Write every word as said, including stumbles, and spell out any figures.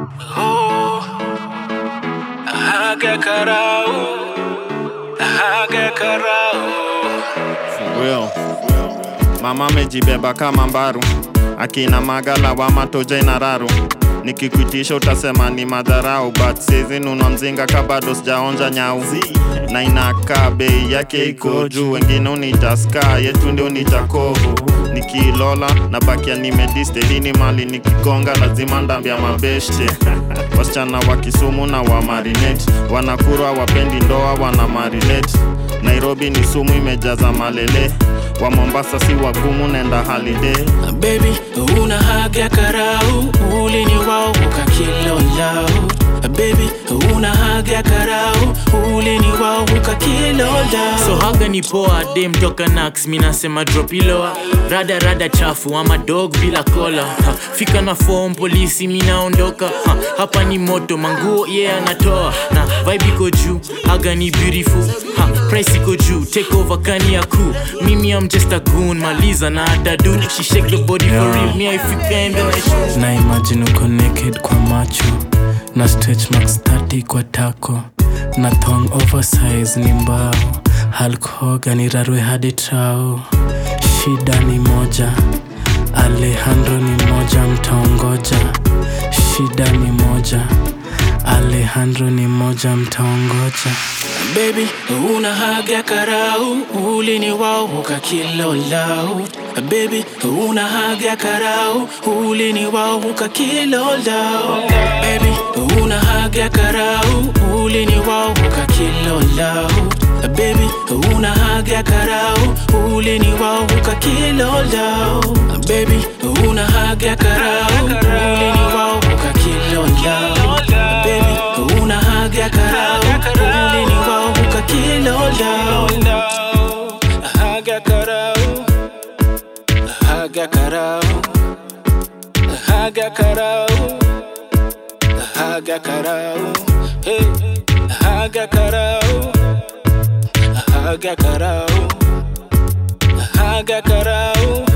Oh, haga karao, haga karao. For real. Mama mejibeba kama mbaru, akina magala wa matoja inararu. Nikikuitisha utasema ni madharau, but sezi nunua mzinga kabado sijaonja nyau. Na inakaa bei yake iko juu, wengine unita ska, yetu ndio unita kovu. Nikilola na bakia nimediste, lini mali nikigonga lazima ndambia mabeshte. Wasichana wa Kisumu na wa marinate, wanakurwa wapendi ndoa wana marinate. Nairobi ni sumu imejaza malele, wa Mombasa si wagumu nenda holiday. Baby, una haga karao, ulini wao ukakilo lao. Baby, una haga karao, ulini wao ukakilo lao. So haga ni poa, dem toka Nax, mina sema drop iloa. Rada rada chafu, ama dog bila kola. Ha, fika na form polisi mina ondoka. Ha, hapa ni moto, manguo yeah anatoa. Na vibe iko juu, haga ni beautiful. Ha, price iko juu, take over kani ya cool. Mimi I'm just a goon, maliza na atadu. She shake the body yeah. For real, me I fika and then I show. Na imagine uko naked kwa macho, na stretch marks thirty kwa tako, na thong oversize ni mbao. Hulk Hogan irarwe hadi trao. Shida ni moja, Alejandro ni moja, mtaongoja. Shida ni moja, Alejandro ni moja, mtaongoja. Baby, una haga karao, ulini wao ukakilo lao. Baby, una haga karao, ulini wao ukakilo lao. Baby, una haga karao, ulini wao ukakilo lao. Baby, una haga karao, ulini wao ukakilo lao. Baby, una haga karao, ulini wao ukakilo lao. Baby, una haga karao, ulini wao ukakilo lao. Haga karao, haga karao, haga karao, haga karao, hey, haga karao, haga karao, haga karao.